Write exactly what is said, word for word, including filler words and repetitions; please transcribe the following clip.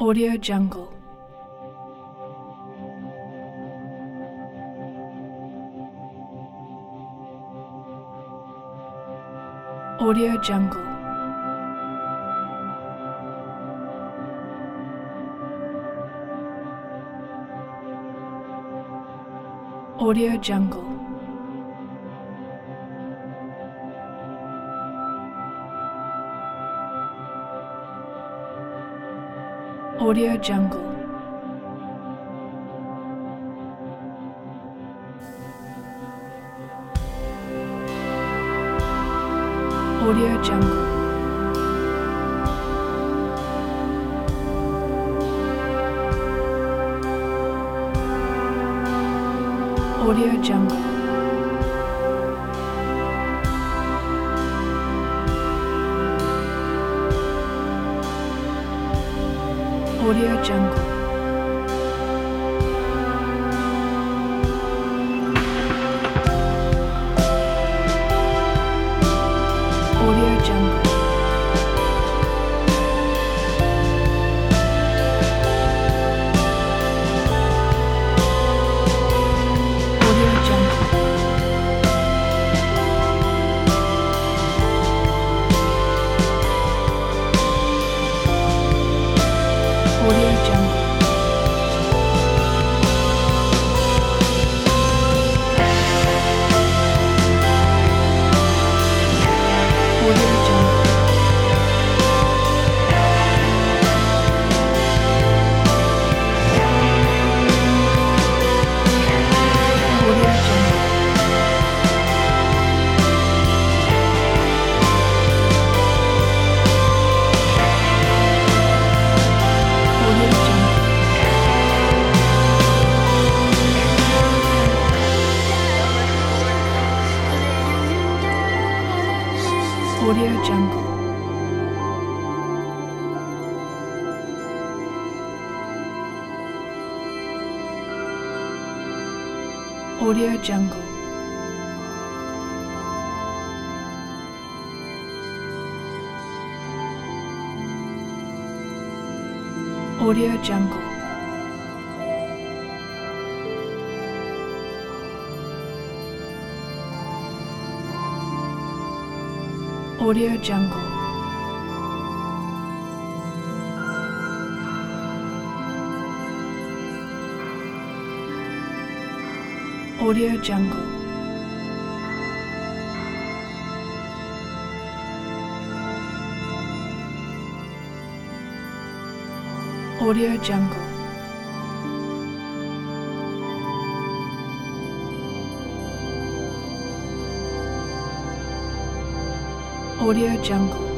Audio Jungle. Audio Jungle. Audio Jungle. Audio Jungle. Audio Jungle. Audio Jungle. Audio Jungle. Audio Jungle. Audio Jungle. Audio Jungle. Audio Jungle. Audio Jungle. Audio Jungle. Audio Jungle. Audio Jungle. Audio Jungle. Audio Jungle.